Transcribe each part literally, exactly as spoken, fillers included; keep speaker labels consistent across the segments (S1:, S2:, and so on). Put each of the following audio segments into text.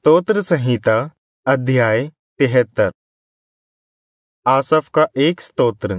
S1: स्तोत्र संहिता अध्याय तिहत्तर। आसफ का एक स्तोत्र।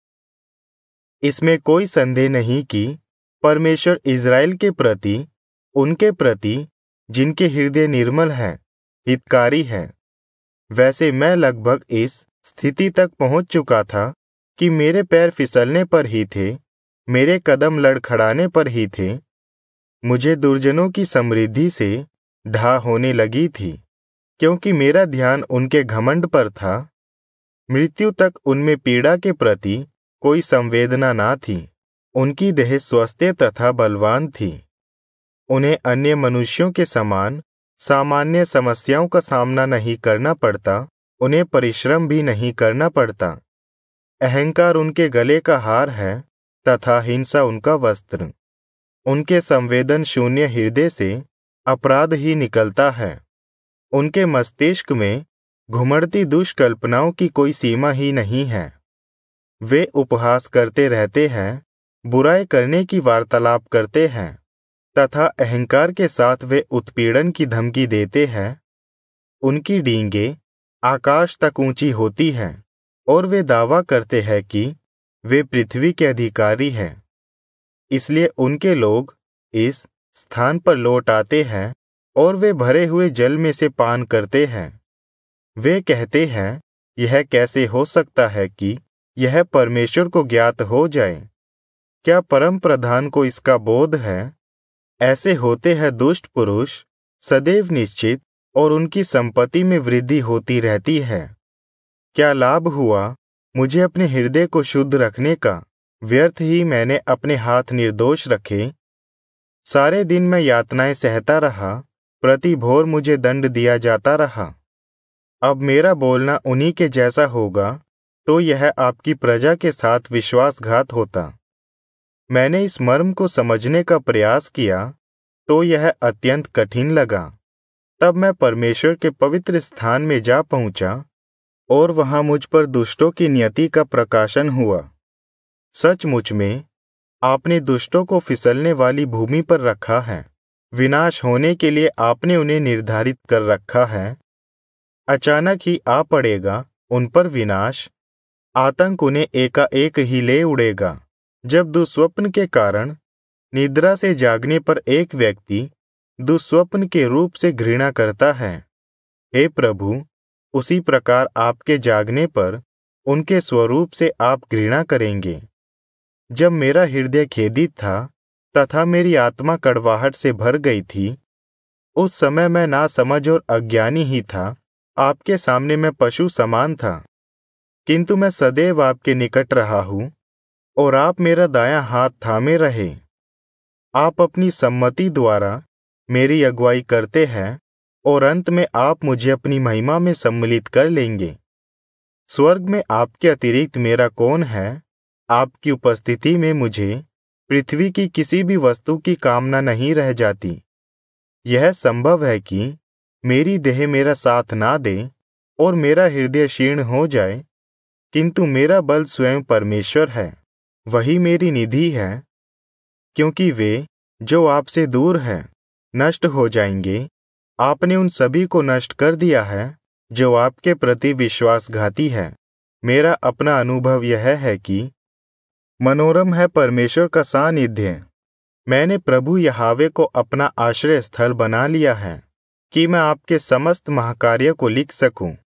S1: इसमें कोई संदेह नहीं कि परमेश्वर इज़राइल के प्रति, उनके प्रति जिनके हृदय निर्मल हैं, हितकारी है। वैसे मैं लगभग इस स्थिति तक पहुंच चुका था कि मेरे पैर फिसलने पर ही थे, मेरे कदम लड़खड़ाने पर ही थे। मुझे दुर्जनों की समृद्धि से ढा होने लगी थी, क्योंकि मेरा ध्यान उनके घमंड पर था। मृत्यु तक उनमें पीड़ा के प्रति कोई संवेदना ना थी। उनकी देह स्वस्थ तथा बलवान थी। उन्हें अन्य मनुष्यों के समान सामान्य समस्याओं का सामना नहीं करना पड़ता, उन्हें परिश्रम भी नहीं करना पड़ता। अहंकार उनके गले का हार है तथा हिंसा उनका वस्त्र। उनके संवेदन शून्य हृदय से अपराध ही निकलता है। उनके मस्तिष्क में घुमड़ती दुष्कल्पनाओं की कोई सीमा ही नहीं है। वे उपहास करते रहते हैं, बुराई करने की वार्तालाप करते हैं तथा अहंकार के साथ वे उत्पीड़न की धमकी देते हैं। उनकी डींगे आकाश तक ऊंची होती हैं और वे दावा करते हैं कि वे पृथ्वी के अधिकारी हैं। इसलिए उनके लोग इस स्थान पर लौट आते हैं और वे भरे हुए जल में से पान करते हैं। वे कहते हैं, यह कैसे हो सकता है कि यह परमेश्वर को ज्ञात हो जाए? क्या परम प्रधान को इसका बोध है? ऐसे होते हैं दुष्ट पुरुष सदैव निश्चित, और उनकी संपत्ति में वृद्धि होती रहती है। क्या लाभ हुआ मुझे अपने हृदय को शुद्ध रखने का? व्यर्थ ही मैंने अपने हाथ निर्दोष रखे। सारे दिन मैं यातनाएं सहता रहा, प्रति भोर मुझे दंड दिया जाता रहा। अब मेरा बोलना उन्हीं के जैसा होगा तो यह आपकी प्रजा के साथ विश्वासघात होता। मैंने इस मर्म को समझने का प्रयास किया तो यह अत्यंत कठिन लगा। तब मैं परमेश्वर के पवित्र स्थान में जा पहुंचा और वहां मुझ पर दुष्टों की नियति का प्रकाशन हुआ। सचमुच में आपने दुष्टों को फिसलने वाली भूमि पर रखा है। विनाश होने के लिए आपने उन्हें निर्धारित कर रखा है। अचानक ही आ पड़ेगा उन पर विनाश। आतंक उन्हें एकाएक ही ले उड़ेगा। जब दुस्वप्न के कारण निद्रा से जागने पर एक व्यक्ति दुस्वप्न के रूप से घृणा करता है, हे प्रभु, उसी प्रकार आपके जागने पर उनके स्वरूप से आप घृणा करेंगे। जब मेरा हृदय खेदित था तथा मेरी आत्मा कड़वाहट से भर गई थी, उस समय मैं नासमझ और अज्ञानी ही था। आपके सामने मैं पशु समान था, किंतु मैं सदैव आपके निकट रहा हूं और आप मेरा दायां हाथ थामे रहे। आप अपनी सम्मति द्वारा मेरी अगुवाई करते हैं और अंत में आप मुझे अपनी महिमा में सम्मिलित कर लेंगे। स्वर्ग में आपके अतिरिक्त मेरा कौन है? आपकी उपस्थिति में मुझे पृथ्वी की किसी भी वस्तु की कामना नहीं रह जाती। यह संभव है कि मेरी देह मेरा साथ ना दे और मेरा हृदय क्षीण हो जाए, किंतु मेरा बल स्वयं परमेश्वर है, वही मेरी निधि है। क्योंकि वे जो आपसे दूर हैं नष्ट हो जाएंगे। आपने उन सभी को नष्ट कर दिया है जो आपके प्रति विश्वासघाती है। मेरा अपना अनुभव यह है कि मनोरम है परमेश्वर का सानिध्य। मैंने प्रभु यहोवा को अपना आश्रय स्थल बना लिया है कि मैं आपके समस्त महाकार्य को लिख सकूं।